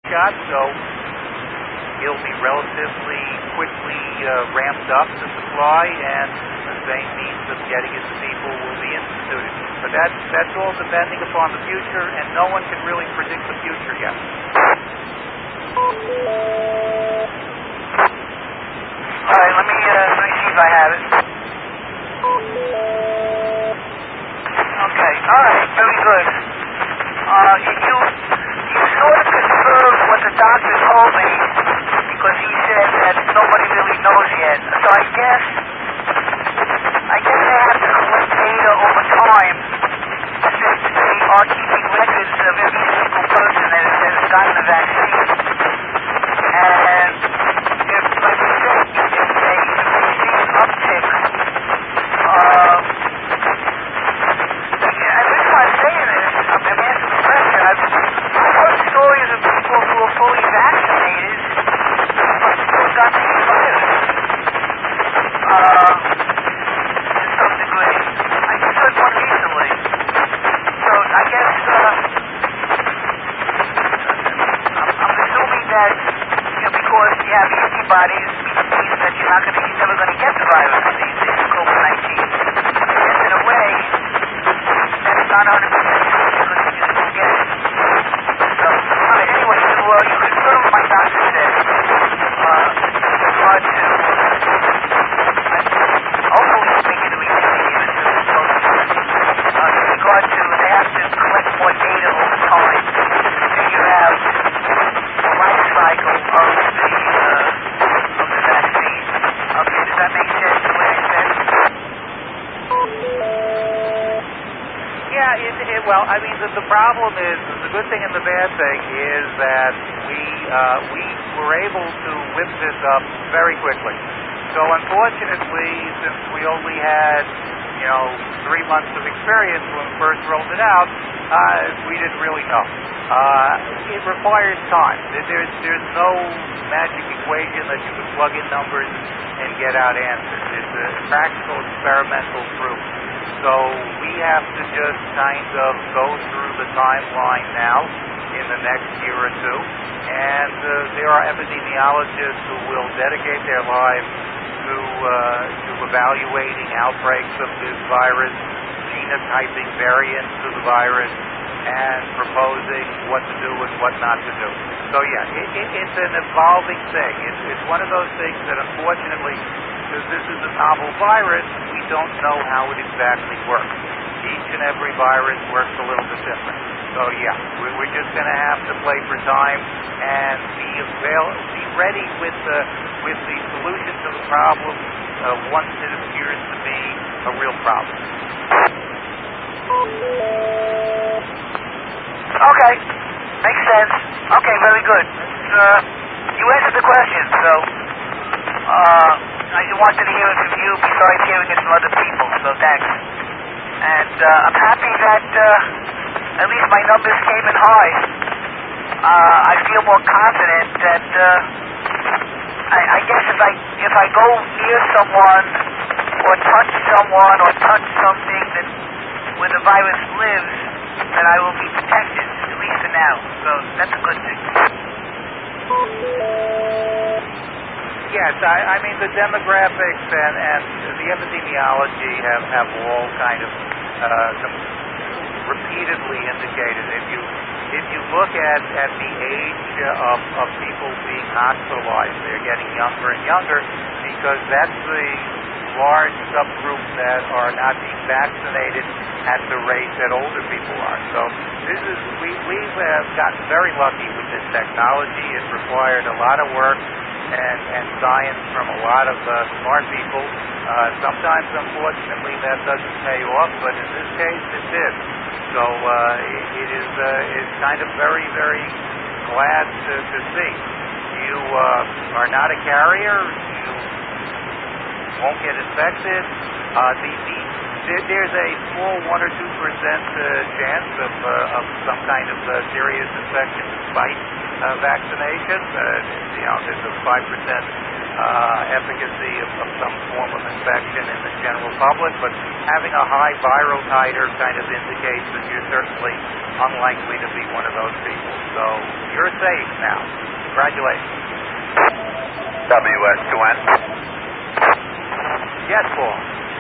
shot, so it'll be relatively quickly ramped up to supply, and the same means of getting it to people will be instituted. But that's all depending upon the future, and no one can really predict the future yet. All right, let me see if I have it. Okay, all right, very good. You sort of confirmed what the doctor told me, because he said that nobody really knows yet. So I guess they have to collect data over time, since they are keeping records of every single person that has gotten the vaccine. And if, like you said, if they see an uptick, the reason I'm saying this, I'm asking the question, I've heard stories of people who are fully vaccinated but still got the virus. To some degree. I just heard one recently. So I guess I'm assuming that because you have antibodies means that you're never going to get the virus, the COVID-19. And in a way, that's not 100% true because you just won't get it. So, all right, anyway, you confirm what my doctor said. With regard to, hopefully we'll make it a review here as soon as possible. With regard to, they have to collect more data over time to figure out the life cycle of the vaccine. Okay, does that make sense the way I said it? Yeah, well, I mean, the problem is, the good thing and the bad thing is that we were able to whip this up very quickly. So unfortunately, since we only had, 3 months of experience when we first rolled it out, we didn't really know. It requires time. There's no magic equation that you can plug in numbers and get out answers. It's a practical experimental proof. So we have to just kind of go through the timeline now in the next year or two, and there are epidemiologists who will dedicate their lives to evaluating outbreaks of this virus, genotyping variants of the virus, and proposing what to do and what not to do. So yeah, it's an evolving thing. It's one of those things that unfortunately, because this is a novel virus, we don't know how it exactly works. Each and every virus works a little bit different. So yeah, we're just going to have to play for time and be ready with the solution to the problem once it appears to be a real problem. Okay, makes sense. Okay, very good. You answered the question, so I wanted to hear it from you besides hearing it from other people, so thanks. And I'm happy that at least my numbers came in high. I feel more confident that I guess if I go near someone or touch someone or touch something where the virus lives, then I will be protected, at least for now. So that's a good thing. Yes, I mean the demographics and the epidemiology have all kind of repeatedly indicated. If you look at the age of people being hospitalized, they're getting younger and younger because that's the large subgroup that are not being vaccinated at the rate that older people are. So we've gotten very lucky with this technology. It required a lot of work and science from a lot of smart people. Sometimes, unfortunately, that doesn't pay off, but in this case, it did. So it's kind of very, very glad to see. You are not a carrier. You won't get infected. There's a small 1 or 2% chance of some kind of serious infection despite vaccination. There's a 5% efficacy of some form of infection in the general public, but having a high viral titer kind of indicates that you're certainly unlikely to be one of those people. So you're safe now. Congratulations. WS2N. Yes, Paul.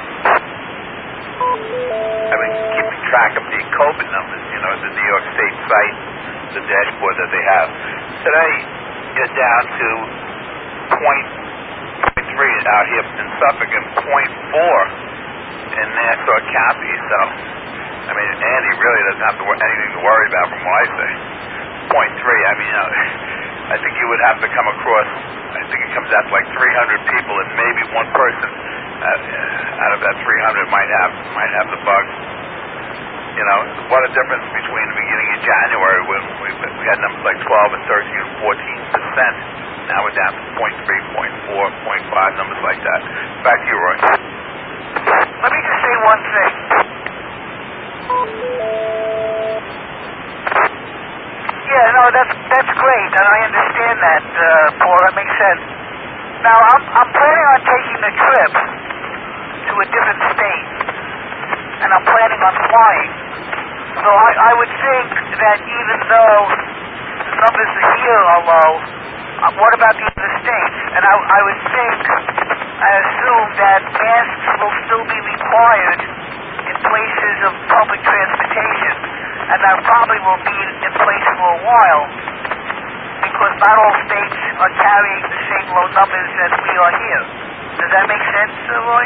I've been keeping track of the COVID numbers, the New York State site, the dashboard that they have. Today, you're down to 0.3 out here in Suffolk and 0.4 in Nassau County. So, Andy really doesn't have anything to worry about from what I say. 0.3, I think you would have to come across, I think it comes out to like 300 people and maybe one person out of that 300 might have the bug. What a difference between the beginning of January when we had numbers like 12 and 13 and 14%. Now we're down to 0.3, 0.4, 0.5, numbers like that. Back to you, Roy. Let me just say one thing. Yeah, no, that's great, and I understand that, Paul. That makes sense. Now, I'm planning on taking a trip to a different state, and I'm planning on flying. So I would think that even though the numbers here are low, what about the other states? And I would think, I assume that masks will still be required in places of public transportation, and that probably will be in place for a while, because not all states are carrying the same low numbers as we are here. Does that make sense, Roy?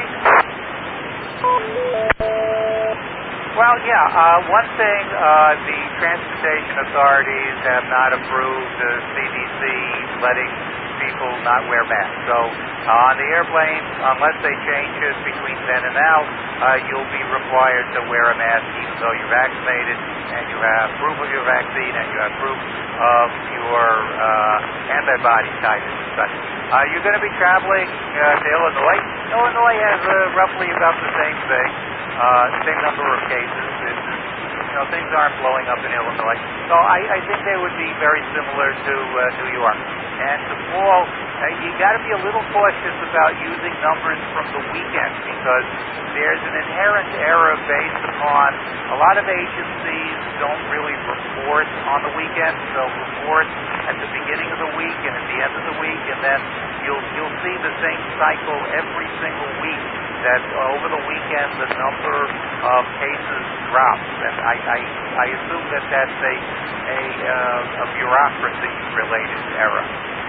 Well, yeah. One thing, the transportation authorities have not approved the CDC letting people not wear masks. So on the airplane, unless they change it between then and now, you'll be required to wear a mask even though you're vaccinated and you have proof of your vaccine and you have proof of your antibody titers and such. You're going to be traveling to Illinois. Illinois has roughly about the same thing. Same number of cases. Things aren't blowing up in Illinois. So I think they would be very similar to New York. And to Paul, you got to be a little cautious about using numbers from the weekend because there's an inherent error based upon a lot of agencies don't really report on the weekend. They'll report at the beginning of the week and at the end of the week, and then you'll see the same cycle every single week. That over the weekend the number of cases drops, and I assume that that's a bureaucracy-related error.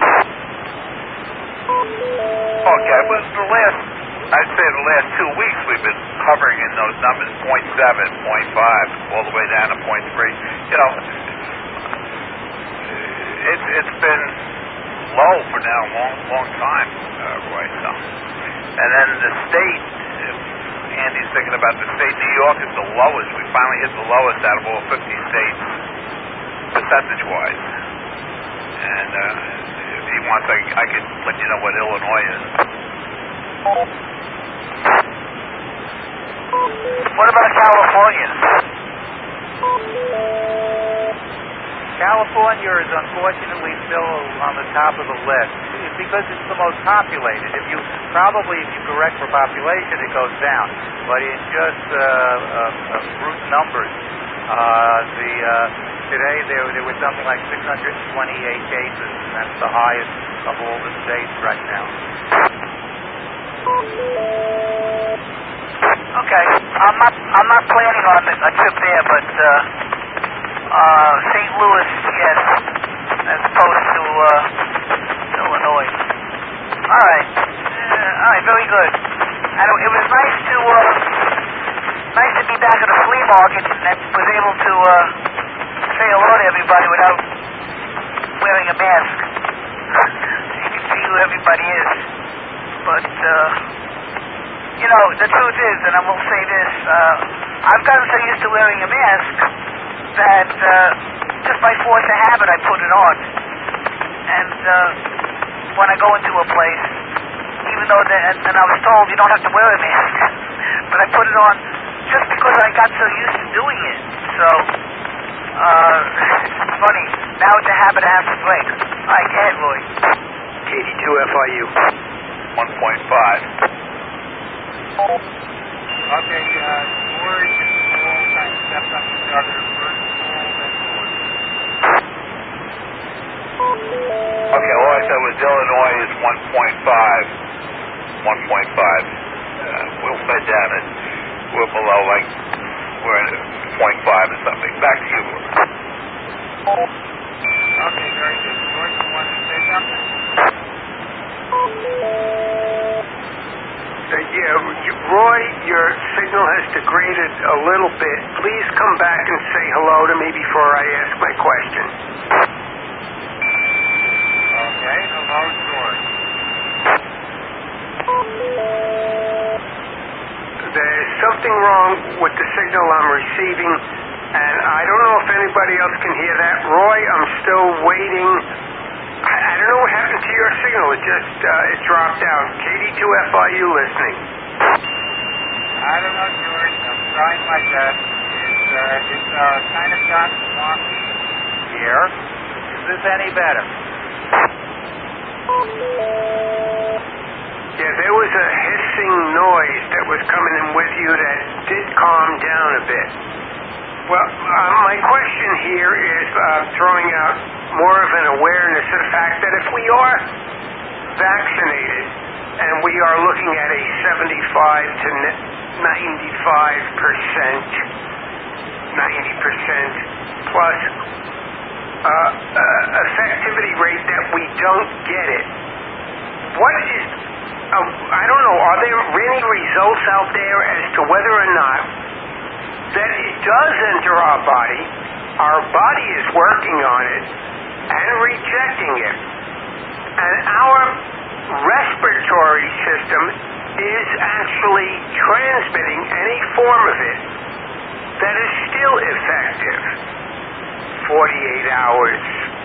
Okay, but I'd say the last 2 weeks we've been hovering in those numbers, 0.7, 0.5, all the way down to 0.3. It's been low for now a long time, Roy. So. And then the state, Andy's thinking about the state, New York is the lowest. We finally hit the lowest out of all 50 states, percentage-wise. And if he wants, I could let you know what Illinois is. What about California? California is unfortunately still on the top of the list because it's the most populated. If you correct for population, it goes down. But in just brute numbers, today there was something like 628 cases, and that's the highest of all the states right now. Okay, I'm not planning on a trip there, but St. Louis, yes, as opposed to Illinois. All right, very good. And it was nice to be back at the flea market and was able to say hello to everybody without wearing a mask. You can see who everybody is. But the truth is, and I will say this, I've gotten so used to wearing a mask that just by force of habit I put it on. And when I go into a place, even though and I was told you don't have to wear a mask, but I put it on just because I got so used to doing it. So it's funny. Now it's a habit I have to break. All right, go ahead, Roy. KD2 FIU. 1.5. Okay, George and Paul kind of stepped on each other. First Paul, then George. Okay, all I said was Illinois is 1.5. 1.5. We're way down at, we're below, like, we're at 0.5 or something. Back to you. Okay, very good. George, you want to say something? Roy, your signal has degraded a little bit. Please come back and say hello to me before I ask my question. Okay, hello, George. There's something wrong with the signal I'm receiving, and I don't know if anybody else can hear that. Roy, I'm still waiting. I don't know what happened to your signal. It just it dropped out. KD2FIU listening. I don't know, George. I'm trying my best. It's kind of gotten wonky here. Is this any better? Yeah, there was a hissing noise that was coming in with you that did calm down a bit. Well, my question here is throwing out more of an awareness of the fact that if we are vaccinated and we are looking at a 75 to 95%, 90% plus effectivity rate that we don't get it, what is, I don't know, are there any results out there as to whether or not that it does enter our body is working on it and rejecting it, and our respiratory system is actually transmitting any form of it that is still effective? 48 hours,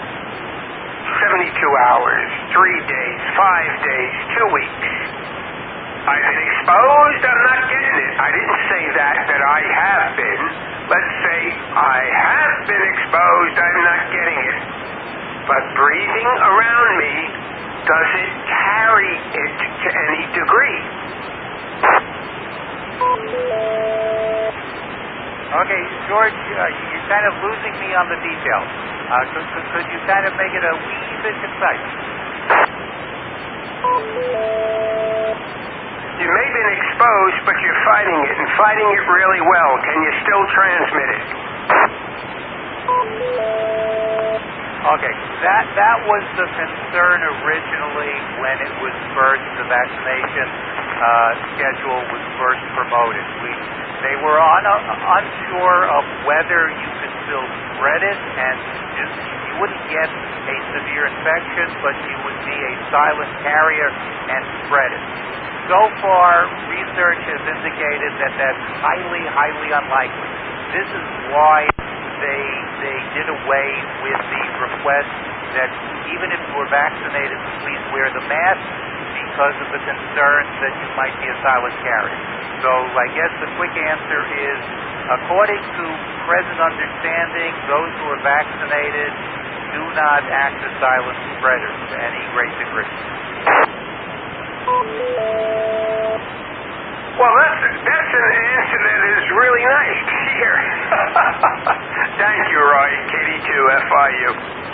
72 hours, 3 days, 5 days, 2 weeks. I've been exposed, I'm not getting it. I didn't say that I have been. Let's say I have been exposed, I'm not getting it. But breathing around me, does it carry it to any degree? Okay, George, you're kind of losing me on the details. Could you kind of make it a wee bit concise? You may have been exposed, but you're fighting it, and fighting it really well. Can you still transmit it? Okay, that was the concern originally when it was first, the vaccination schedule was first promoted. They were unsure of whether you could still spread it, and you wouldn't get a severe infection, but you would be a silent carrier and spread it. So far, research has indicated that that's highly, highly unlikely. This is why they did away with the request that even if you were vaccinated, please wear the mask, because of the concerns that you might be a silent carrier. So I guess the quick answer is, according to present understanding, those who are vaccinated do not act as silent spreaders to any great degree. Well, that's an answer that is really nice to hear. Thank you, Roy. KD2FIU.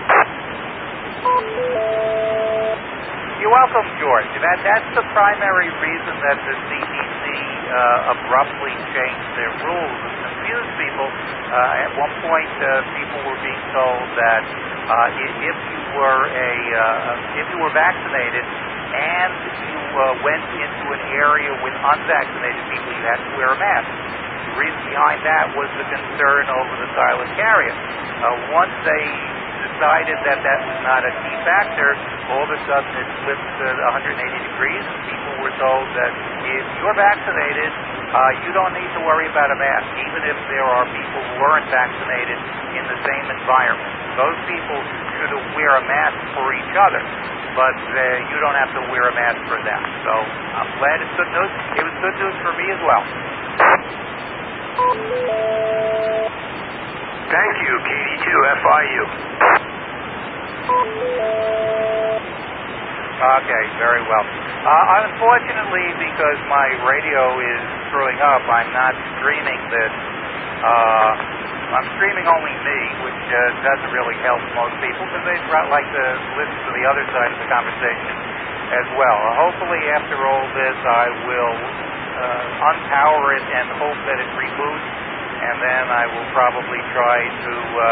You're welcome, George. That's the primary reason that the CDC abruptly changed their rules and confused people. At one point, people were being told that if you were vaccinated and you went into an area with unvaccinated people, you had to wear a mask. The reason behind that was the concern over the silent carrier. Once they decided that was not a key factor, all of a sudden it flipped 180 degrees, and people were told that if you're vaccinated, you don't need to worry about a mask, even if there are people who weren't vaccinated in the same environment. Those people should wear a mask for each other, but you don't have to wear a mask for them. So I'm glad it's good news. It was good news for me as well. Thank you, KD2FIU. Okay, very well. Unfortunately, because my radio is screwing up, I'm not streaming this. I'm streaming only me, which doesn't really help most people because they'd like to listen to the other side of the conversation as well. Hopefully, after all this, I will unpower it and hope that it reboots, and then I will probably try to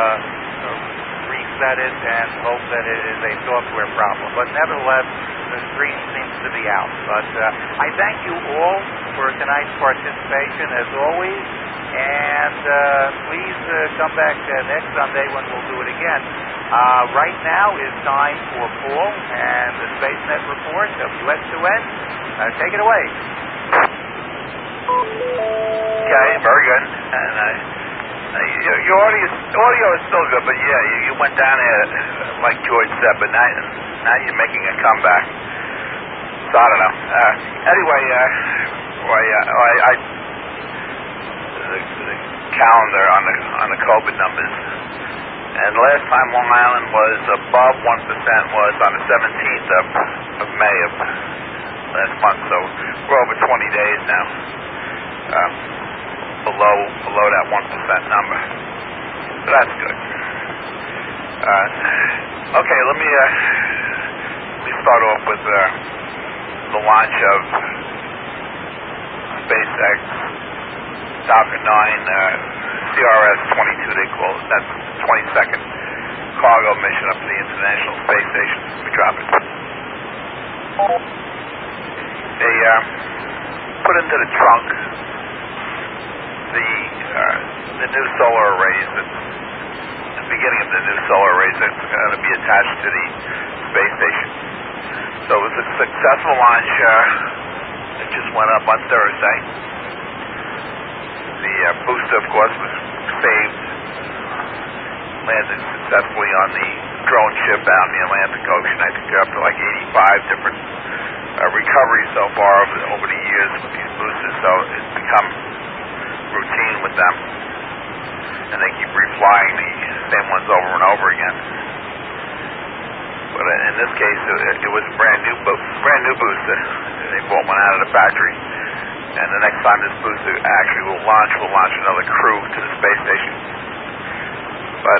reset it and hope that it is a software problem. But nevertheless, the stream seems to be out. But I thank you all for tonight's participation, as always, and please come back next Sunday when we'll do it again. Right now is time for Paul and the SpaceNet Report, WS2N. Take it away. Okay, very good. And your audio is still good, but yeah, you went down there like George said, but now you're making a comeback. So I don't know. Anyway, the calendar on the COVID numbers, and last time Long Island was above 1% was on the 17th of May of last month, so we're over 20 days now. Below that 1% number. So that's good. Okay, let me start off with the launch of SpaceX Falcon 9 CRS-22, they call it. That's the 22nd cargo mission up to the International Space Station. We drop it. They put into the trunk the new solar arrays, the beginning of the new solar arrays that's going to be attached to the space station. So it was a successful launch. It just went up on Thursday. The booster, of course, was saved, landed successfully on the drone ship out in the Atlantic Ocean. I think they're up to like 85 different recoveries so far over the years with these boosters, so it's become routine with them, and they keep reflying the same ones over and over again. But in this case, it was a brand new booster. They bought one out of the factory, and the next time this booster actually will launch, we'll launch another crew to the space station. But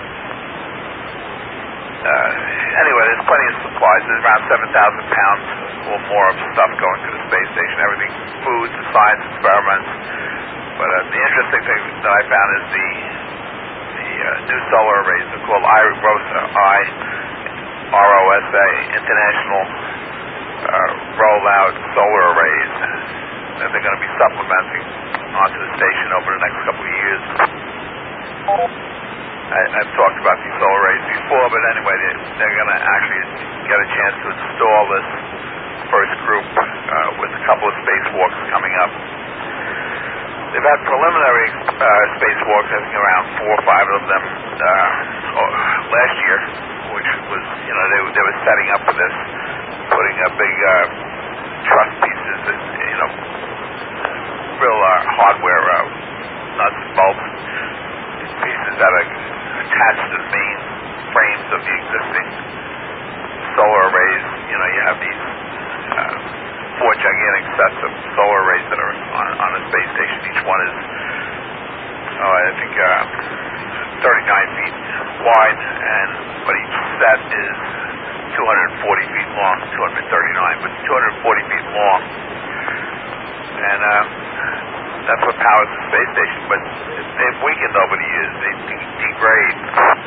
anyway, there's plenty of supplies. There's around 7,000 pounds or more of stuff going to the space station. Everything, foods, science experiments. But the interesting thing that I found is the new solar arrays. They're called ROSA, International Rollout Solar Arrays. And they're going to be supplementing onto the station over the next couple of years. I've talked about these solar arrays before, but anyway, they're going to actually get a chance to install this first group with a couple of spacewalks coming up. They've had preliminary spacewalks, I think around 4 or 5 of them last year, which was, they were setting up for this, putting up big truss pieces, real hardware, nuts and bolts, pieces that are attached to the main frames of the existing solar arrays. You have these 4 gigantic sets of solar arrays that are on the space station. Each one is, I think, 39 feet wide, but each set is 240 feet long, 239, but 240 feet long. And that's what powers the space station, but they've weakened over the years. They degrade.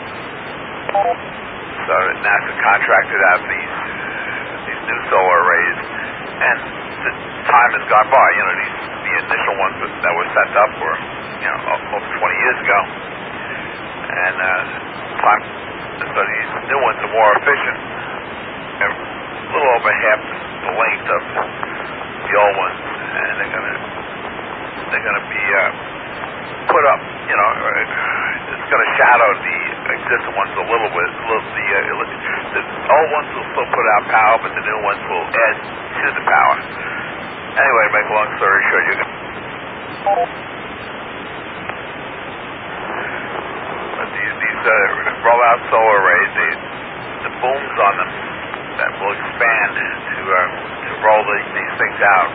So NASA contracted out these new solar arrays, and the time has gone by. The initial ones that were sent up were, over 20 years ago, and so these new ones are more efficient. They're a little over half the length of the old ones, and they're going to be put up. It's going to shadow the existing ones a little bit. The old ones will still put out power, but the new ones will add to the power. Anyway, to make a long story short, these rollout solar arrays, the booms on them that will expand strand to roll these things out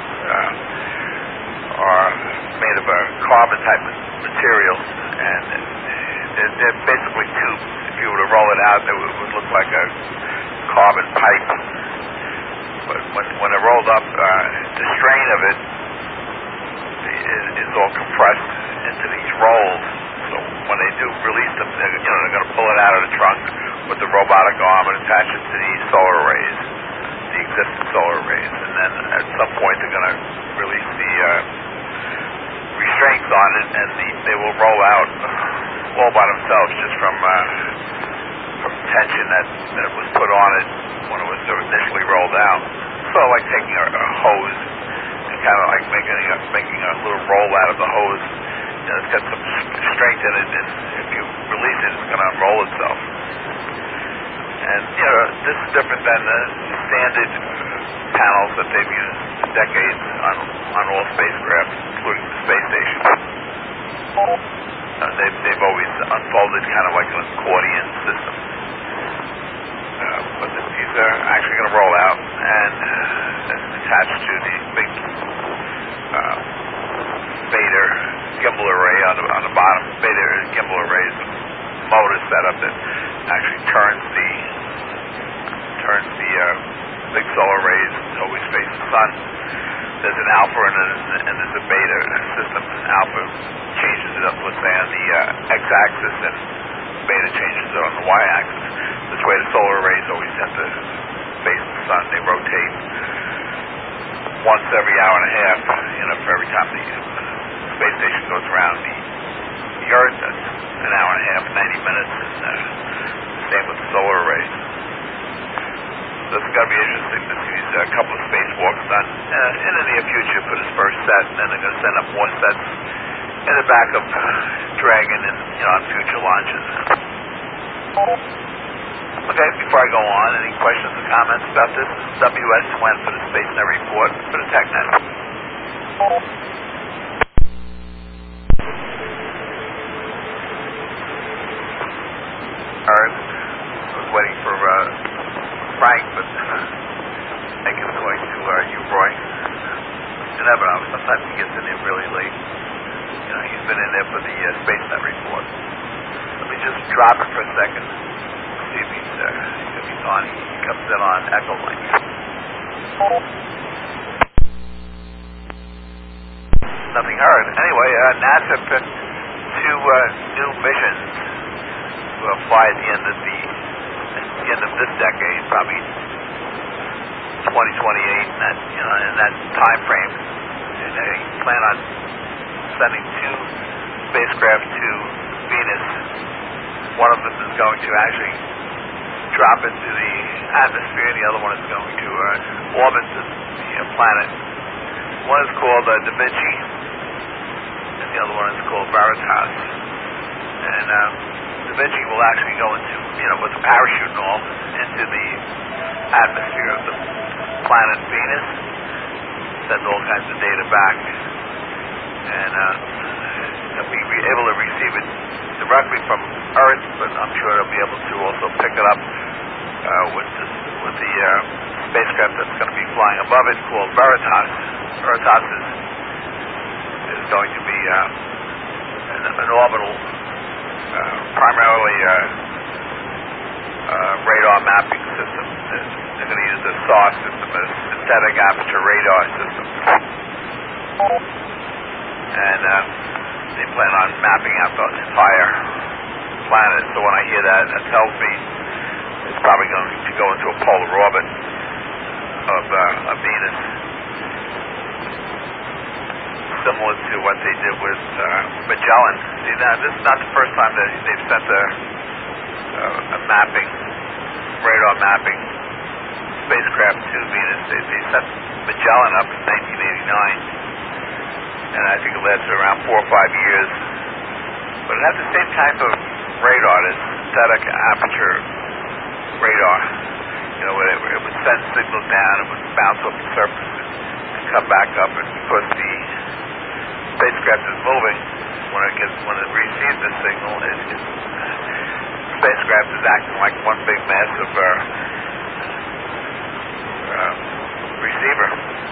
are made of a carbon type material, and they're basically tubes. If you were to roll it out, it would look like a carbon pipe. But when they're rolled up, the strain of it is all compressed into these rolls. So when they do release them, they're going to pull it out of the trunk with the robotic arm and attach it to these solar arrays, the existing solar arrays, and then at some point they're going to release the restraints on it, and they will roll out all by themselves just from tension that was put on it when it was initially rolled out. So like taking a hose and kind of like making a little roll out of the hose. It's got some strength in it, and if you release it, it's going to unroll itself. And this is different than the standard panels that they've used for decades on all spacecraft, including the space station. They've always unfolded kind of like an accordion system. But these are actually going to roll out and attached to the big Beta gimbal array on the bottom. Beta gimbal array is a motor setup that actually turns the big solar arrays to always face the sun. There's an alpha and there's a beta system. Alpha changes it up, let's say, on the x-axis, and beta changes it on the y-axis. This way the solar arrays always tend to face the sun. They rotate once every hour and a half, for every time the space station goes around the Earth. That's an hour and a half, 90 minutes, and same with the solar arrays. So it's going to be interesting to see a couple of spacewalks done in the near future for this first set, and then they're going to send up more sets in the back of Dragon and on future launches. Okay, before I go on, any questions or comments about this? WS-WEN for the SpaceNet report for the TechNet. Alright, I was waiting for Frank, but I think it's going to you, Roy. You never know, sometimes he gets in there really late. He's been in there for the SpaceNet report. Let me just drop it for a second. See if he's on. He comes in on Echo Link. Nothing heard. Anyway, NASA picked two new missions to fly at the end of this decade, probably 2028, in that time frame. They plan on sending two spacecraft to Venus. One of them is going to actually drop into the atmosphere, and the other one is going to orbit the planet. One is called Da Vinci, and the other one is called Veritas. And Da Vinci will actually go into, with a parachute and all, into the atmosphere of the planet Venus, send all kinds of data back, and we'll be able to receive it directly from Earth, but I'm sure they'll be able to also pick it up with the spacecraft that's going to be flying above it, called Veritas. Veritas is going to be an orbital, primarily radar mapping system. They're going to use a SAR system, a synthetic aperture radar system, and they plan on mapping out the entire planet. So when I hear that, that tells me it's probably going to go into a polar orbit of Venus, similar to what they did with Magellan. See, now this is not the first time that they've sent a radar mapping spacecraft to Venus. They sent Magellan up in 1989, and I think it lasted around 4 or 5 years. But it had the same type of radar, this synthetic aperture radar. Where it would send signals down, it would bounce off the surface and come back up. And because the spacecraft is moving, when it receives the signal, the spacecraft is acting like one big mass of receiver.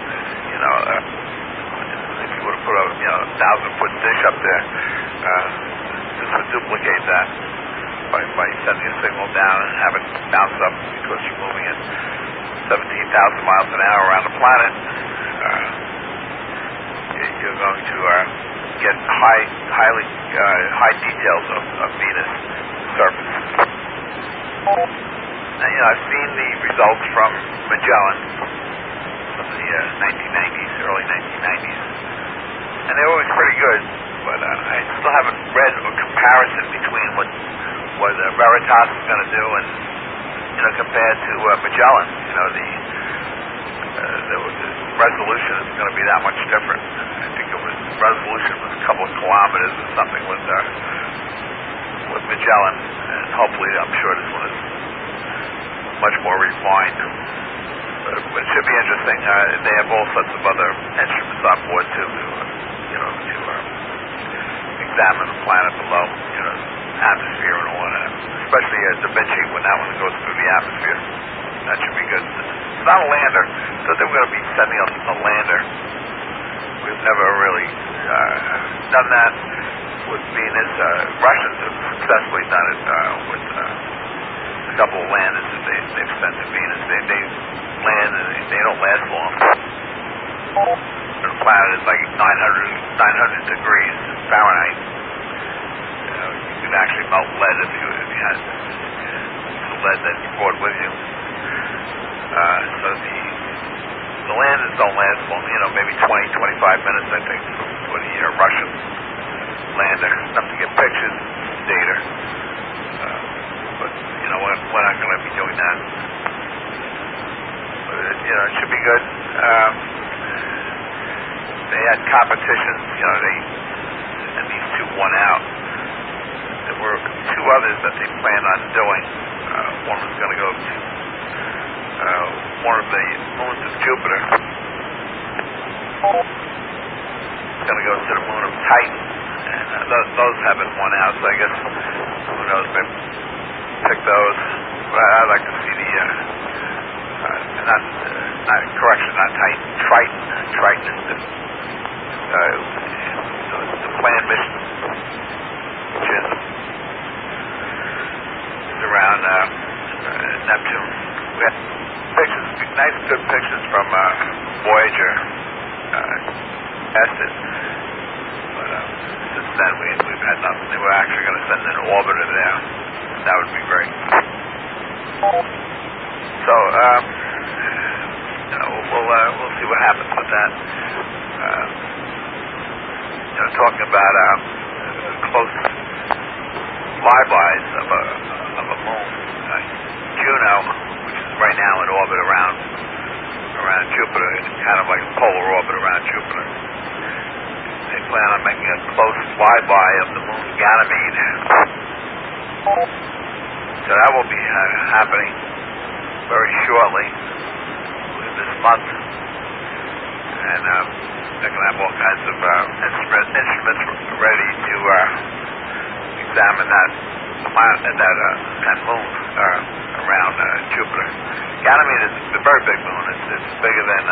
If you were to put a 1,000-foot dish up there, this would duplicate that by sending a signal down and have it bounce up because you're moving at 17,000 miles an hour around the planet. You're going to get high details of Venus surface. And, I've seen the results from Magellan from the 1990s, early 1990s, and they were always pretty good. But I still haven't read a comparison between what Veritas is going to do and compared to Magellan. The resolution is going to be that much different. I think resolution was a couple of kilometers or something with Magellan, and hopefully, I'm sure this one is much more refined. But it should be interesting. They have all sorts of other instruments on board too, to examine the planet below, atmosphere and all that. Especially Da Vinci, when that one goes through the atmosphere. That should be good. It's not a lander. So they were going to be sending a lander. We've never really done that with Venus. Russians have successfully done it with a couple of landers that they've sent to Venus. They land and they don't last long. The planet is like 900 degrees Fahrenheit. You could actually melt lead if you had the lead that you brought with you. So the landers don't last long, maybe 20, 25 minutes, I think, for the Russian lander. Enough to get pictures, data. But, we're not going to be doing that. But, it should be good. They had competitions, and these two won out. There were two others that they planned on doing. One was going to go to one of the moons of Jupiter. It's going to go to the moon of Titan, and those haven't won out. So I guess who knows? Maybe pick those. But I'd like to see not Titan. Triton is the planned mission, which is around Neptune. We have pictures, nice, good pictures from Voyager. Tested, but since then we've had nothing. They were actually going to send an orbiter there. That would be great. So we'll see what happens with that. Talking about close flybys of a moon, Juno, which is right now in orbit around Jupiter. It's kind of like a polar orbit around Jupiter. They plan on making a close flyby of the moon Ganymede. So that will be happening very shortly, this month. And they're going to have all kinds of instruments ready to examine that planet, that moon around Jupiter. Ganymede is a very big moon. It's bigger than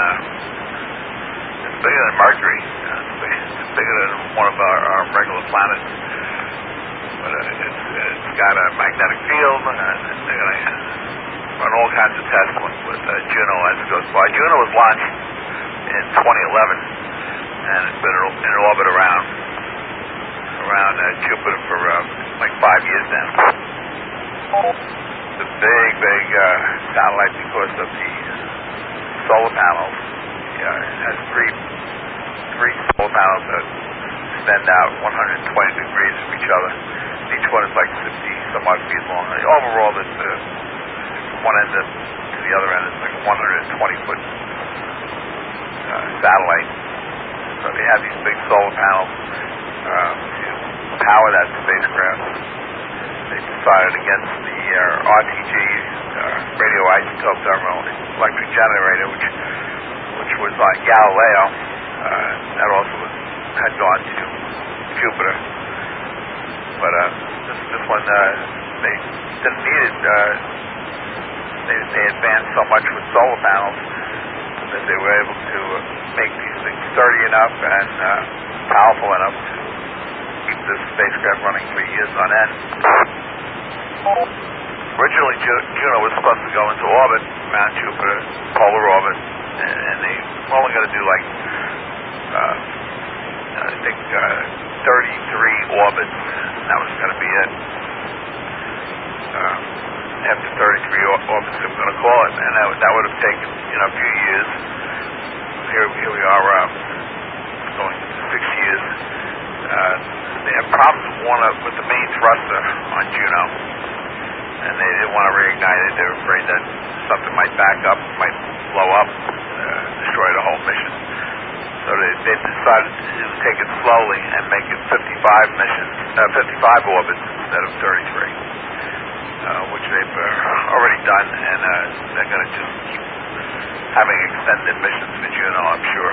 Mercury. It's bigger than one of our regular planets. But it's got a magnetic field, and they're going to run all kinds of tests with Juno as it goes by. Juno was launched in 2011, and it's been in orbit around Jupiter for like 5 years now. It's a big satellite because of the solar panels. It has three solar panels that extend out 120 degrees from each other. Each one is like 50 some odd feet long. Overall, from one end to the other end is like a 120-foot satellite. So they have these big solar panels to power that spacecraft. They decided against the RTG, radioisotope thermal electric generator, which was on Galileo. That also had gone to Jupiter. But this one, they didn't need it. They advanced so much with solar panels that they were able to make these things sturdy enough and powerful enough to keep the spacecraft running for years on end. Originally, Juno was supposed to go into orbit around Jupiter, polar orbit, and they were only going to do like, I think, 33 orbits. That was going to be it. After 33 orbits, they were going to call it, and that would have taken a few years. Here we are, going into 6 years. They had problems with the main thruster on Juno, and they didn't want to reignite it. They were afraid that something might back up, might blow up, destroy the whole mission. So they decided to take it slowly and make it 55 orbits instead of 33, which they've already done, and they're going to just keep having extended missions for Juno, I'm sure.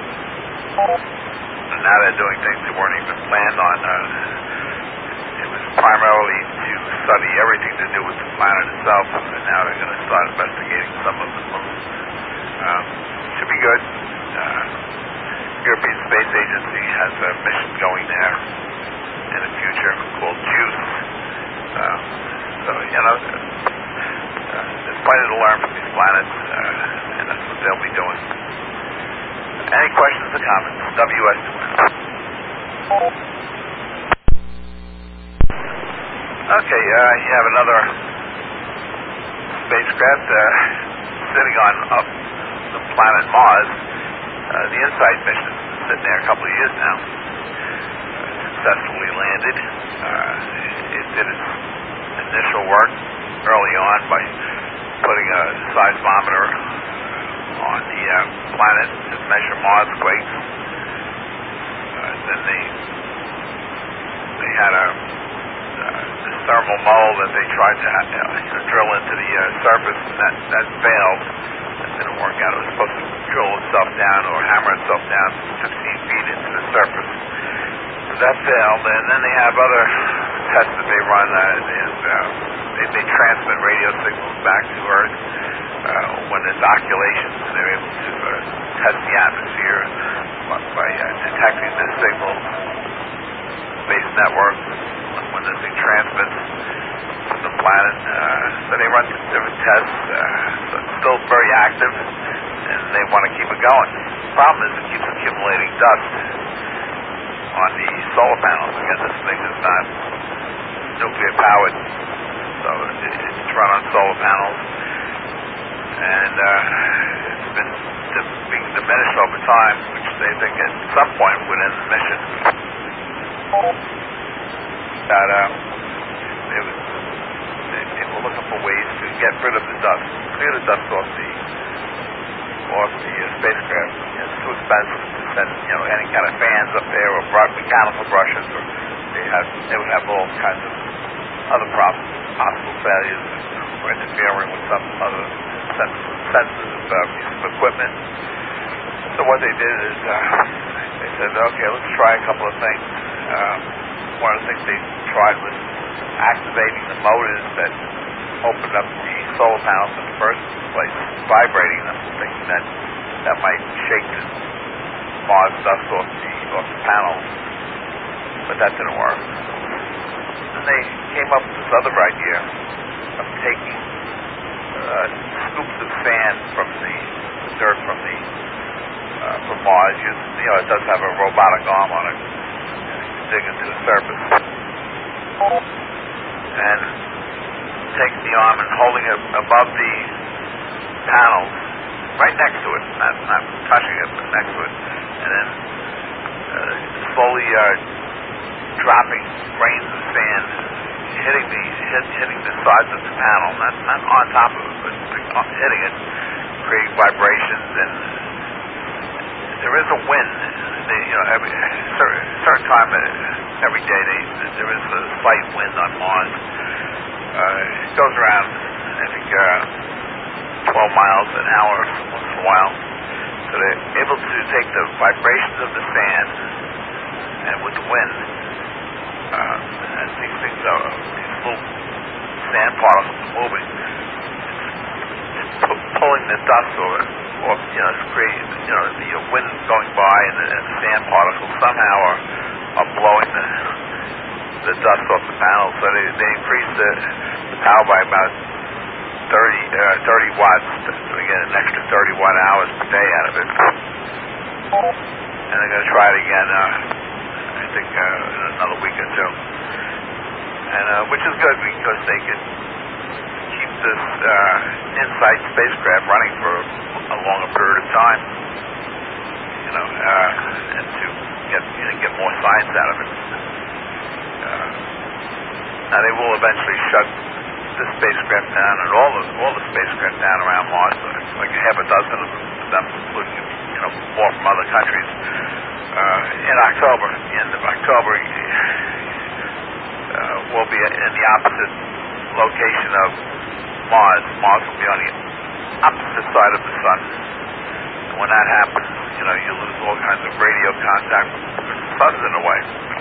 And now they're doing things that weren't even planned on. It was primarily to study everything to do with the planet itself, and now they're going to start investigating some of the moons. Should be good. European Space Agency has a mission going there in the future called JUICE. So, there's plenty to learn from these planets, and that's what they'll be doing. Any questions or comments? WS Twin. Okay, you have another spacecraft sitting on the planet Mars. The InSight mission has been sitting there a couple of years now. Successfully landed. It did its initial work early on by putting a seismometer on the planet to measure Mars quakes. Then they had this thermal mole that they tried to drill into the surface, and that failed. That didn't work out. It was supposed to drill itself down or hammer itself down 15 feet into the surface. So that failed, and then they have other tests that they run. They transmit radio signals back to Earth when there's oscillations. They're able to test the atmosphere by detecting the signal space network when the thing transmits from the planet. So they run different tests. So it's still very active, and they want to keep it going. The problem is it keeps accumulating dust on the solar panels. Again, this thing is not nuclear powered, so it's run on solar panels, and it's been being diminished over time, which they think at some point would end the mission. That they were looking for ways to get rid of the dust, clear the dust off the spacecraft. It's too expensive to send any kind of fans up there or mechanical brushes, or they would have all kinds of other problems, possible failures, or interfering with some other sensitive piece of equipment. So what they did is they said, okay, let's try a couple of things. One of the things they tried was activating the motors that opened up the solar panels in the first place, vibrating them, thinking that might shake the Mars dust off the panels. But that didn't work. Then they came up with this other idea of taking scoops of sand from the dirt from Mars. It does have a robotic arm on it, dig into the surface, and taking the arm and holding it above the panels, right next to it, not touching it, but next to it, and then slowly dropping grains of sand, hitting the sides of the panel, not on top of it, but hitting it, creating vibrations. And there is a wind. Every certain time every day there is a slight wind on Mars. It goes around, I think, 12 miles an hour once in a while. So they're able to take the vibrations of the sand and with the wind, and these things are these little sand particles moving. It's pulling the dust or or create the wind going by and the sand particles somehow are blowing the dust off the panels. So they increase the power by about 30 watts. So we get an extra 30 watt hours per day out of it. And they're going to try it again, I think, in another week or two. And which is good because they can keep this InSight spacecraft running for a longer period of time, and to get more science out of it. Now they will eventually shut the spacecraft down and all the spacecraft down around Mars, like a half a dozen of them, including more from other countries. In October, the end of October, we'll be in the opposite location of Mars. Mars will be on the opposite side of the sun. And when that happens, you lose all kinds of radio contact because the sun's in the way.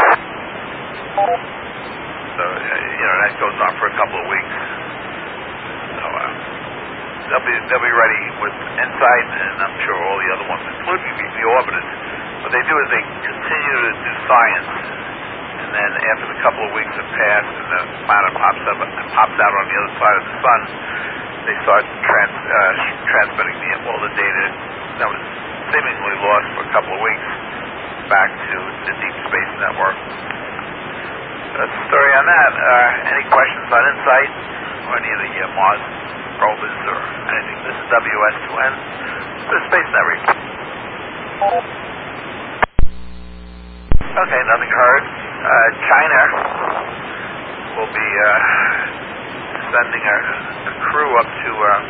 So, that goes on for a couple of weeks. So, they'll be ready with InSight, and I'm sure all the other ones, including the orbiters. What they do is they continue to do science, and then after a couple of weeks have passed and the planet pops out on the other side of the sun, they start transmitting all the data that was seemingly lost for a couple of weeks back to the Deep Space Network. That's the story on that. Any questions on InSight or any of the Mars rovers or anything? This is WS2N, the Space Network. Okay, nothing heard. China will be sending a crew up to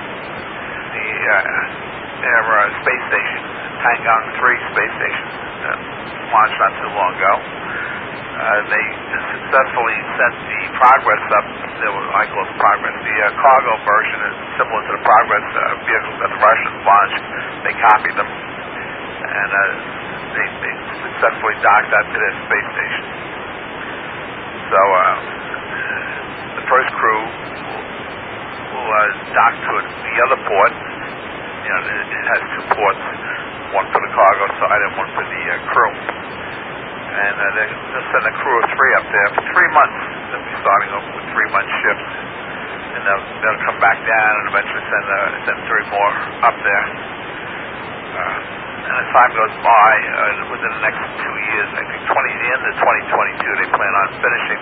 their space station, Tiangong 3 space station, launched not too long ago. They successfully sent the Progress up. I call it Progress. The cargo version is similar to the Progress vehicles that the Russians launched. They copied them, and they successfully docked that to their space station. So the first crew will dock to the other port. It has two ports, one for the cargo side and one for the crew. And they'll send a crew of 3 up there for 3 months. They'll be starting off with 3-month shifts, and they'll come back down and eventually send 3 more up there. And as time goes by, within the next 2 years, I think the end of 2022, they plan on finishing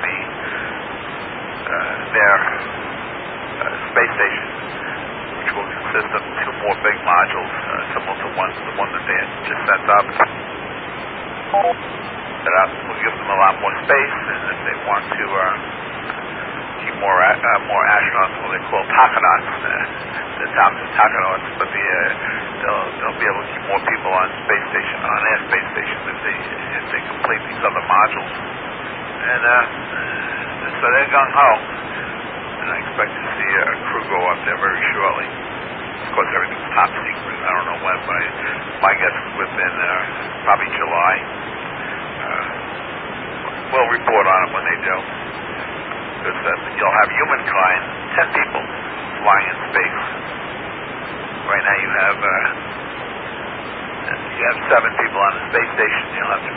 their space station, which will consist of 2 more big modules, similar to the one that they had just sent up. That will give them a lot more space, and if they want to keep more astronauts, well, they call takonauts, the takonauts, but they'll be able to keep more people on their space station if they complete these other modules. And so they're gung-ho, and I expect to see a crew go up there very shortly. Of course, everything's top secret. I don't know when, but my guess is within probably July. We'll report on it when they do. Because you'll have humankind, 10 people flying in space. Right now you have 7 people on the space station. You'll have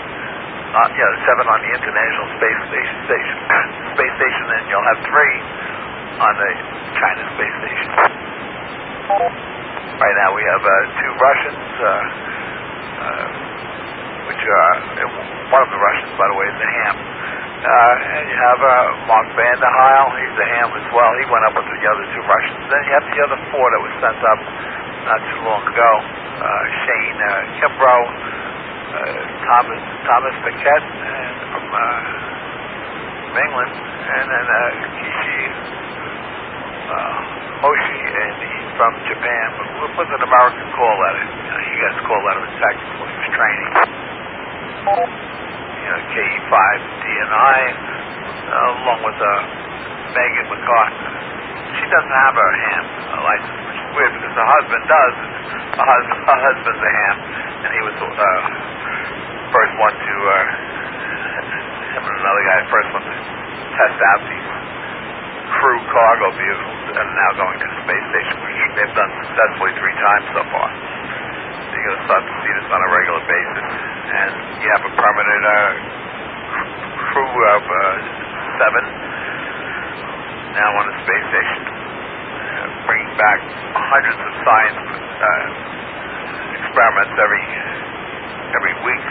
7 on the International Space Station, and you'll have 3 on the China Space Station. Right now we have 2 Russians, which one of the Russians, by the way, is a ham. And you have Mark Vande Heil, he's a ham as well. He went up with the other 2 Russians. Then you have the other 4 that was sent up not too long ago. Shane Kimbrough, Thomas Paquette from England, and then Kishi Hoshi, and he's from Japan, but with an American call letter. He got his call letter in Texas when he was training. KE5DNI, along with Megan McCarthy. She doesn't have her ham license, which is weird because her husband does. Her husband's a ham, and he was first one to, him and another guy, first one to test out these crew cargo vehicles that are now going to the space station, which they've done successfully 3 times so far. you're going to start to see this on a regular basis. And you have a permanent crew of 7 now on the space station, bringing back hundreds of science experiments every week.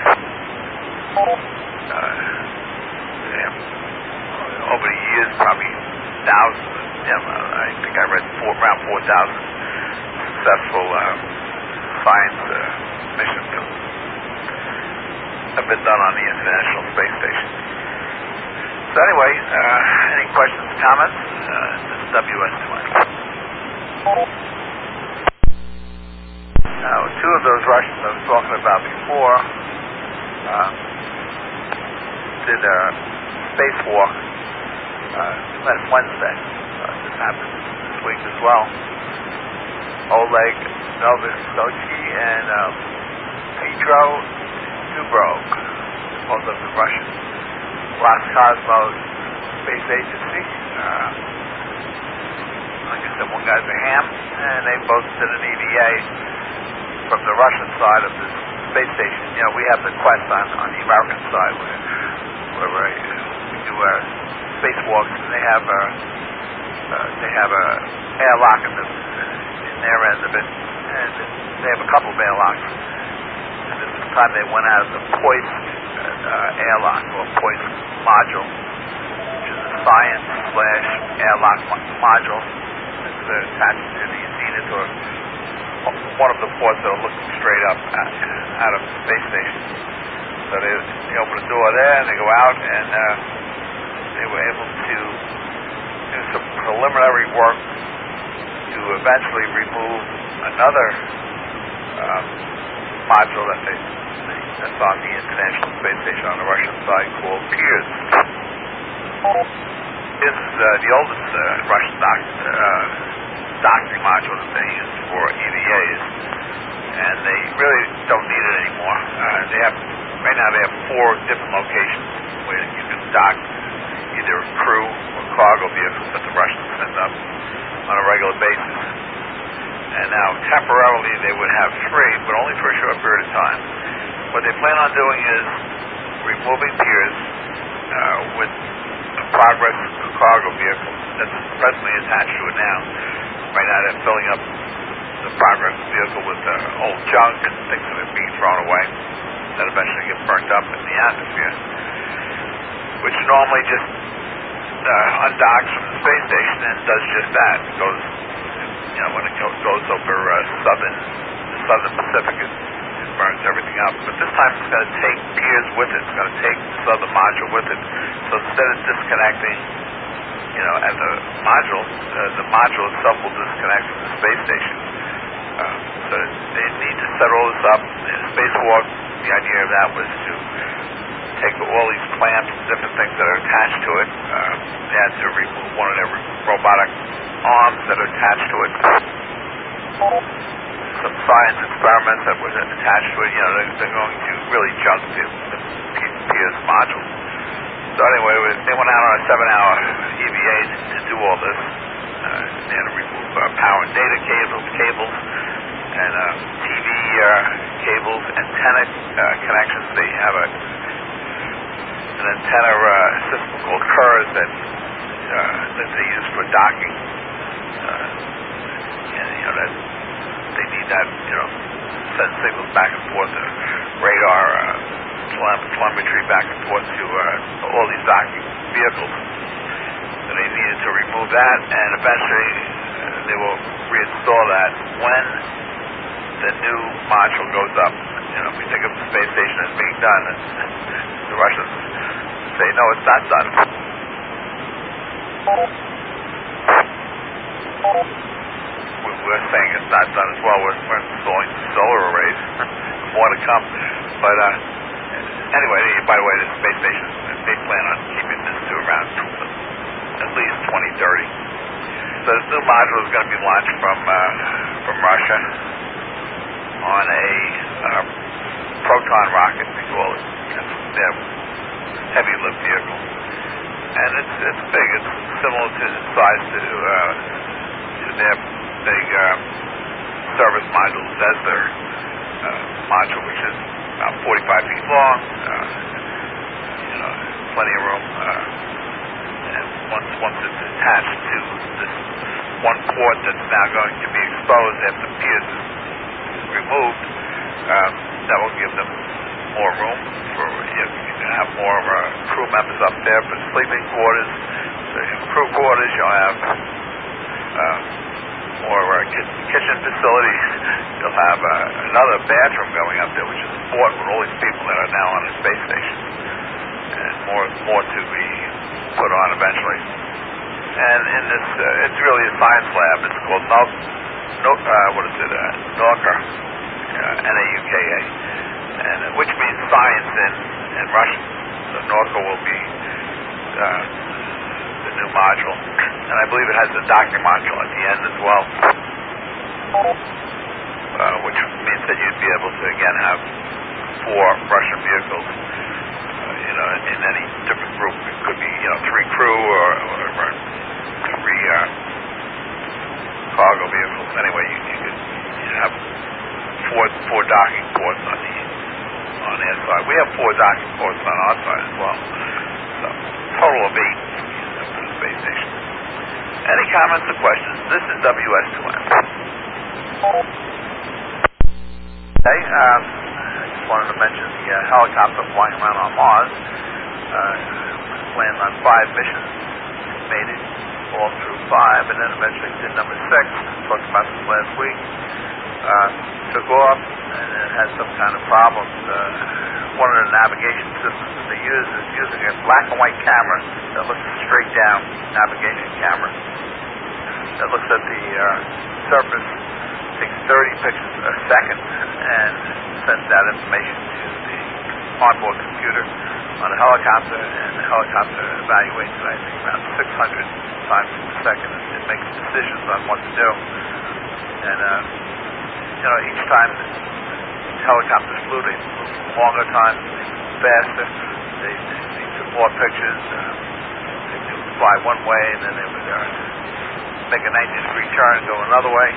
Over the years, probably thousands. I think I read around 4,000 successful science missions have been done on the International Space Station. So anyway, any questions, comments? This is WS-20. Now, 2 of those Russians I was talking about before did a spacewalk last Wednesday. This happened this week as well. Oleg Novostotsky and Petro Dubrov, both of the Russian Roscosmos Space Agency. Like I said, one guy's a ham, and they both did an EVA from the Russian side of the space station. You know, we have the Quest on the American side where we do our spacewalks, and they have a airlock in their end of it, and they have a couple of airlocks. And this time they went out of the Poisk airlock, or Poisk module, which is a science/airlock module that's attached to the zenith, or one of the ports that are looking straight up out of the space station. So they open the door there, and they go out, and they were able to do some preliminary work to eventually remove another module that's on the International Space Station on the Russian side called Pirs. This is the oldest Russian docking module that they use for EVAs, and they really don't need it anymore. Right now they have 4 different locations where you can dock either crew or cargo vehicles that the Russians send up on a regular basis. And now temporarily they would have 3, but only for a short period of time. What they plan on doing is removing Pirs with a Progress cargo vehicle that's presently attached to it now. Right now they're filling up the Progress vehicle with old junk and things that are being thrown away that eventually get burnt up in the atmosphere, which normally just undocks from the space station and does just that. It goes, when it goes over the southern Pacific, it burns everything up. But this time it's going to take Pirs with it. It's going to take this other module with it. So instead of disconnecting, as a module, the module itself will disconnect from the space station. So they need to set all this up. The spacewalk, the idea of that was to take all these clamps and different things that are attached to it. They had to remove one of their robotic arms that are attached to it. Some science experiments that were attached to it. They're going to really junk the Pirs module. So anyway, they went out on a 7-hour EVA to do all this. They had to remove power and data cables and TV cables, antenna connections. They have an antenna system called KERS that they use for docking. That they need that, send signals back and forth to radar, telemetry back and forth to all these docking vehicles. So they needed to remove that, and eventually they will reinstall that when the new module goes up. We think of the space station as being done, and the Russians say, no, it's not done. We're saying it's not done as well. We're installing solar arrays. More to come. But anyway, by the way, the space station, they plan on keeping this to around at least 2030. So this new module is going to be launched from Russia on a proton rocket, we call it. It's their heavy lift vehicle. And it's big. It's similar to the size to their big service module Zvezda. module, which is about 45 feet long. Plenty of room. And once it's attached to this one port that's now going to be exposed after the piers is removed, that will give them more room for you can have more crew members up there for sleeping quarters. So in crew quarters, you'll have more kitchen facilities. You'll have another bathroom going up there, which is important with all these people that are now on the space station, and more to be put on eventually. And in this, it's really a science lab. It's called Nauka, Nauka, and which means science in Russian. So Nauka will be the new module, and I believe it has a docking module at the end as well, which means that you'd be able to again have 4 Russian vehicles. In any different group, it could be 3 crew or 3 cargo vehicles. Anyway, you could have 4 docking ports on their side. We have 4 docking ports on our side as well. So total of 8 for the space station. Any comments or questions? This is WS2M. Okay, I just wanted to mention the helicopter flying around on Mars. Planned on 5 missions, made it all through 5, and then eventually did number 6. Talked about this last week. Took off, and it had some kind of problems. One of the navigation systems that they use is using a black and white camera that looks straight down, navigation camera that looks at the surface, takes 30 pictures a second, and sends that information to the onboard computer on a helicopter, and the helicopter evaluates it, I think, around 600 times per second. It makes decisions on what to do. And, each time the helicopters flew, they moved longer time, faster. They took more pictures. They would fly one way, and then they would make a 90-degree turn and go another way.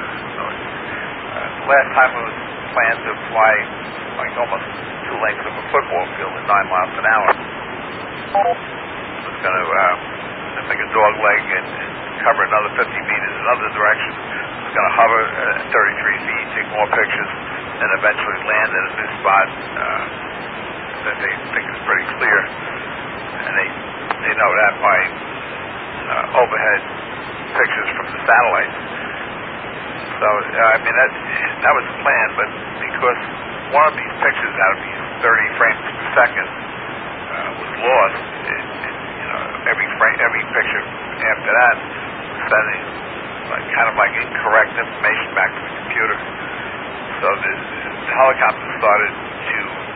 The last time it was planned to fly like almost 2 lengths of a football field at 9 miles an hour. It was going to, I think, a dog leg and cover another 50 meters in another direction. It was going to hover at 33 feet, take more pictures, and eventually land at a new spot that they think is pretty clear. And they know that by overhead pictures from the satellites. So, that was the plan, but because one of these pictures out of these 30 frames per second was lost, every picture after that was sending kind of like incorrect information back to the computer. So the helicopter started to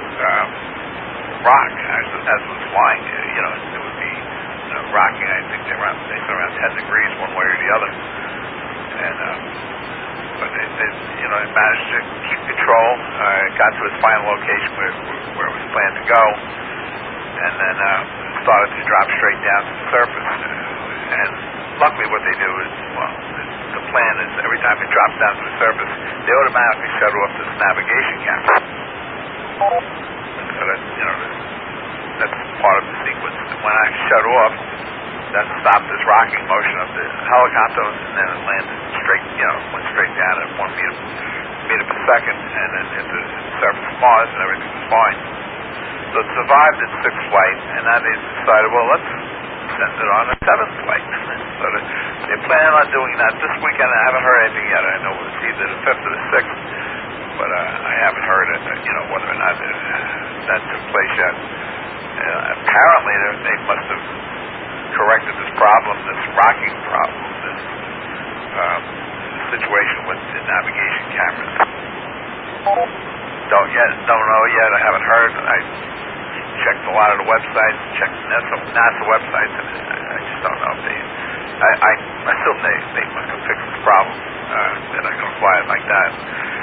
rock as it was flying. It would be rocking. I think they said around 10 degrees one way or the other. And but it managed to keep control. It got to its final location where it was planned to go, and then started to drop straight down to the surface. And luckily, what they do is, the plan is every time it drops down to the surface, they automatically shut off this navigation camera. So that's part of the sequence. When I shut off, that stopped this rocking motion of the helicopter, and then it landed straight, went straight down at 1 meter per second, and then hit the surface of Mars, and everything was fine. So it survived its 6th flight, and then they decided, well, let's send it on a 7th flight. So they plan on doing that this weekend. I haven't heard anything yet. I know it's either the 5th or the 6th, but I haven't heard it, whether or not that took place yet. Apparently, they must have corrected this problem, this rocking problem, this situation with the navigation cameras. Don't know yet. I haven't heard. I checked a lot of the websites, checked NASA websites, and I just don't know if they. I assume they must have fixed this problem. They're not going to fly it like that.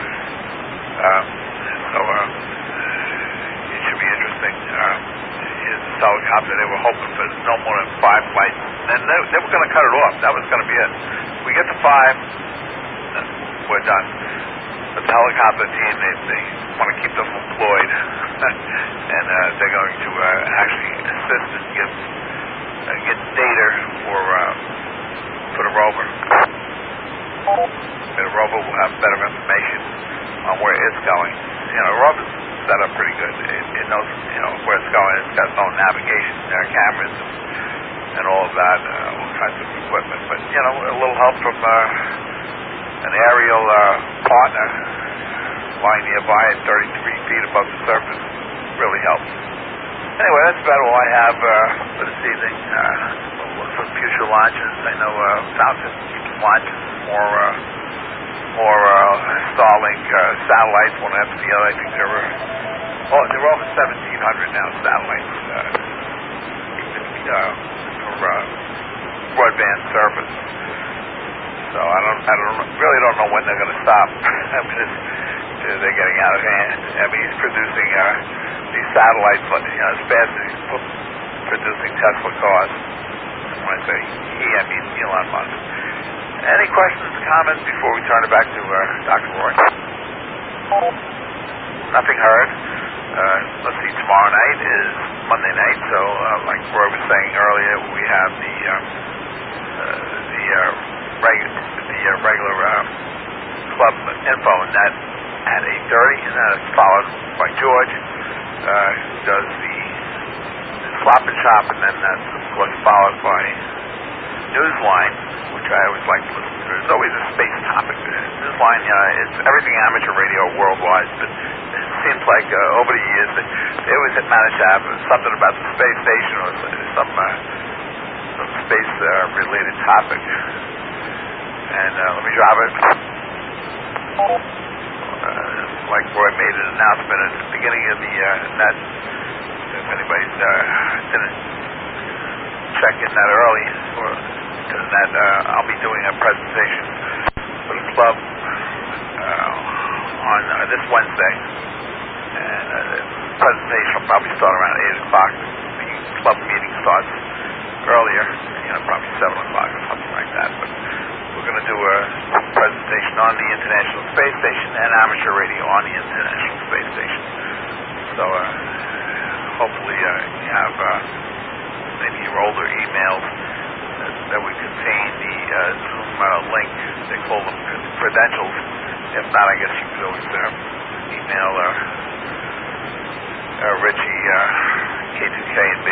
So it should be interesting. This helicopter, they were hoping for no more than 5 flights. And they were going to cut it off. That was going to be it. We get to 5, we're done. But the helicopter team, they want to keep them employed, and they're going to actually assist and get data for the rover. The rover will have better information on where it's going. The rover's set up pretty good. It knows, where it's going. It's got its own navigation, cameras, and all of that, all kinds of equipment. But, a little help from an aerial partner lying nearby at 33 feet above the surface really helps. Anyway, that's about all I have for this evening. We'll look for future launches. I know Falcon keeps launching more Starlink satellites, one after the other. I think there were over 1,700 now satellites for broadband service. So I really don't know when they're going to stop. I mean, they're getting out of hand. I mean, he's producing these satellites, as fast as he's producing Tesla cars. When I say he, I mean Elon Musk. Any questions, comments before we turn it back to Dr. Roy? Nothing heard. Let's see, tomorrow night is Monday night, so like Roy was saying earlier, we have the regular club info net at 8:30, and then it's followed by George, who does the Slop and Shop, and then that's, of course, followed by Newsline, which I always like to listen to. There's always a space topic. Newsline, it's everything amateur radio worldwide, but it seems like over the years they always manage to have something about the space station or some space-related topic. And let me drop it. Like Roy made an announcement at the beginning of the net. If anybody's didn't check in that early, or to the net, I'll be doing a presentation for the club on this Wednesday. And the presentation will probably start around 8 o'clock. The club meeting starts earlier, probably 7 o'clock or something like that. But we're going to do a presentation on the International Space Station and amateur radio on the International Space Station. So hopefully you have maybe your older emails that would contain the Zoom link. They call them credentials. If not, I guess you could always email Richie, K2K&B.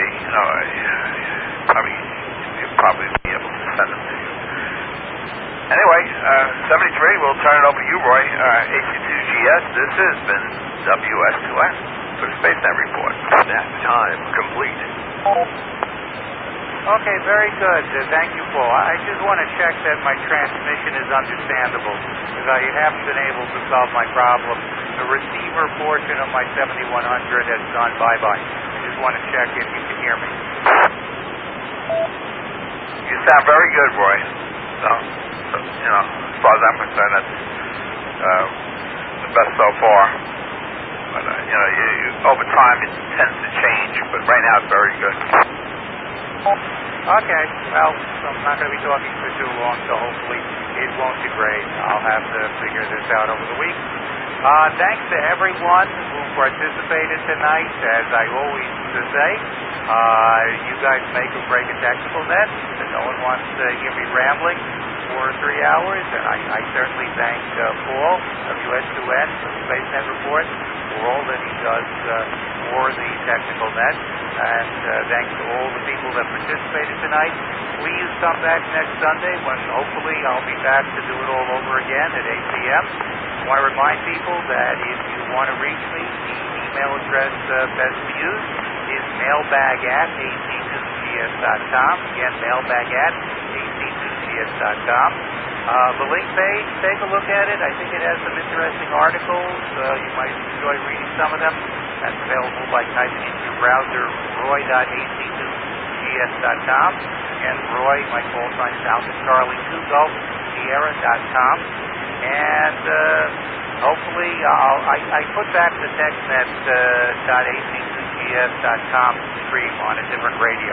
You'll probably be able to send them to you. Anyway, 73, we'll turn it over to you, Roy. AC2GS, this has been WS2N for the SpaceNet Report. That time complete. Okay, very good. Thank you, Paul. I just want to check that my transmission is understandable, because I haven't been able to solve my problem. The receiver portion of my 7100 has gone bye-bye. I just want to check if you can hear me. You sound very good, Roy. So, as far as I'm concerned, that's the best so far. But, over time it tends to change, but right now it's very good. Okay, well, I'm not going to be talking for too long, so hopefully it won't degrade. I'll have to figure this out over the week. Thanks to everyone who participated tonight. As I always say, you guys make or break a technical net, and no one wants to hear me rambling for 3 hours, and I certainly thank Paul, WS2N, for the SpaceNet Report, for all that he does for the technical net, and thanks to all the people that participated tonight. Please come back next Sunday when hopefully I'll be back to do it all over again at 8 p.m. I want to remind people that if you want to reach me, the email address best to use is mailbag@ac2gs.com. Again, mailbag@ac2gs.com. The link page, take a look at it. I think it has some interesting articles. You might enjoy reading some of them. That's available by typing into your browser roy.ac2gs.com. And Roy, my call sign is Alpha Charlie 2 Golf Sierra.com. And hopefully I put back the TechNet.ac2gs.com stream on a different radio.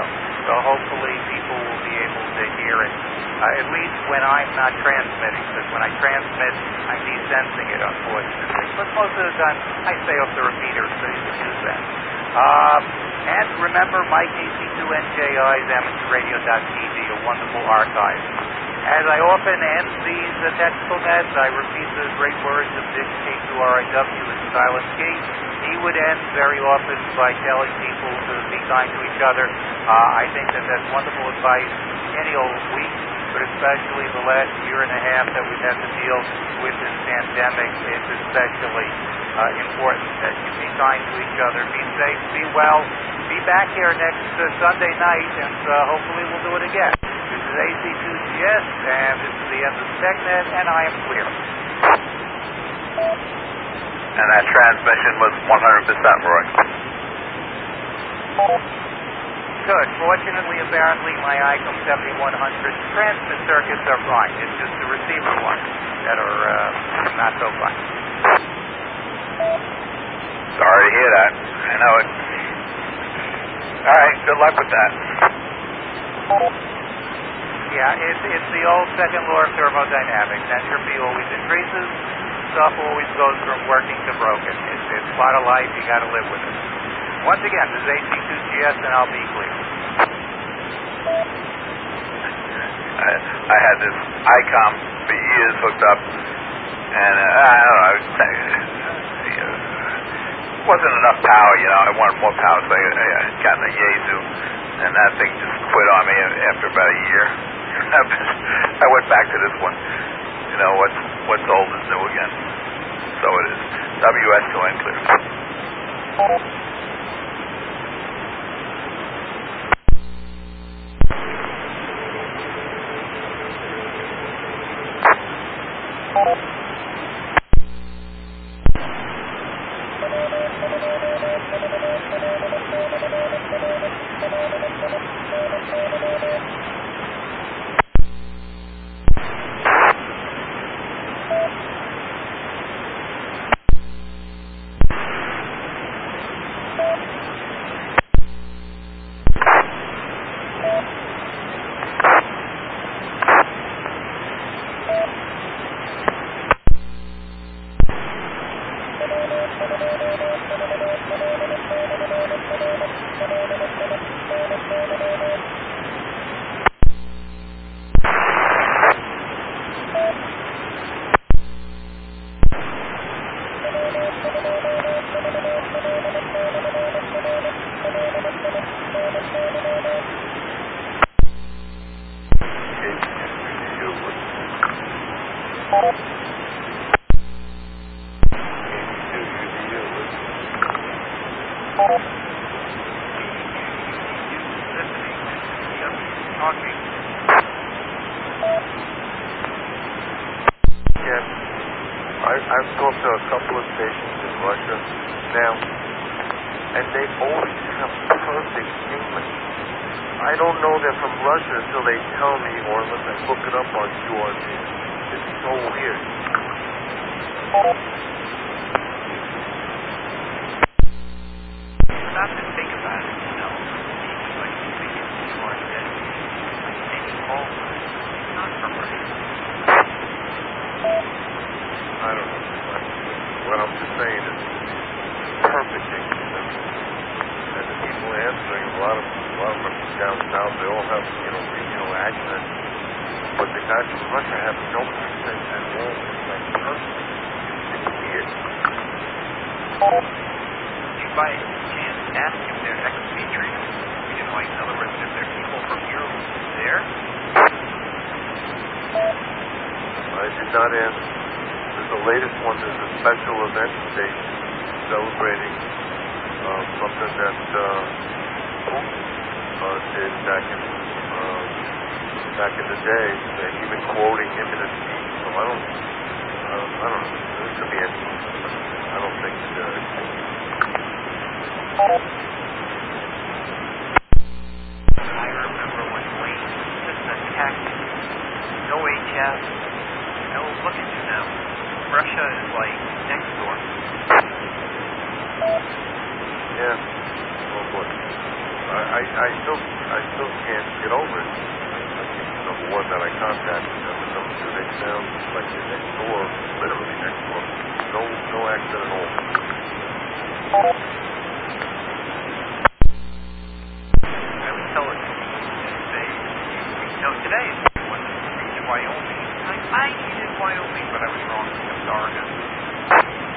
So hopefully people will be able to hear it, at least when I'm not transmitting, because when I transmit, I'm desensing it, unfortunately. But most of the time, I stay off the repeater, so you can use that. And remember, Mike AC2NJI's amateurradio.tv, a wonderful archive. As I often end these technical nets, I repeat the great words of Dick K2RIW and Silent Key. He would end very often by telling people to be kind to each other. I think that that's wonderful advice any old week, but especially the last year and a half that we've had to deal with this pandemic, it's especially important that you be kind to each other, be safe, be well, be back here next Sunday night, and hopefully we'll do it again. This is AC2GS, and this is the end of the TechNet, and I am clear. And that transmission was 100% Roy. Good. Fortunately, apparently, my ICOM 7100 transmit circuits are fine. It's just the receiver ones that are not so fine. Sorry to hear that. I know it. All right, good luck with that. Yeah, it's the old second law of thermodynamics. Entropy always increases. Stuff always goes from working to broken. It's part of life. You got to live with it. Once again, this is AC2GS, and I'll be clear. I had this ICOM for years hooked up, and I don't know, wasn't enough power, you know. I wanted more power, so I got in a Yaesu, and that thing just quit on me after about a year. I went back to this one. You know, what's old is new again. So it is. WS to Enclear. I've talked to a couple of stations in Russia now, and they always have perfect English. I don't know they're from Russia until they tell me, or unless I look it up on QRZ. It's so weird. Stop and think about it, you know. Like speaking like this, any call, not from Russia. I don't know. What I'm just saying is perfect English. And the people answering, a lot of them down south, they all have, regional accents. But the guys from Russia have no accent at all. It's like perfect. It's weird. Did you by chance ask if they're expatriates? Like, in other words, if they're people from here there? I did not ask. The latest one is a special event station celebrating something that Putin did back in the day, and even quoting him in a speech. So I don't know. It could be anything. I don't think I remember when Wayne just attacked no HF, no look at you now. Russia is like next door. Yeah. Oh boy. I still I still can't get over it. Number one, that I contacted them, and number two, they sound like they're next door, literally next door. No accident at all.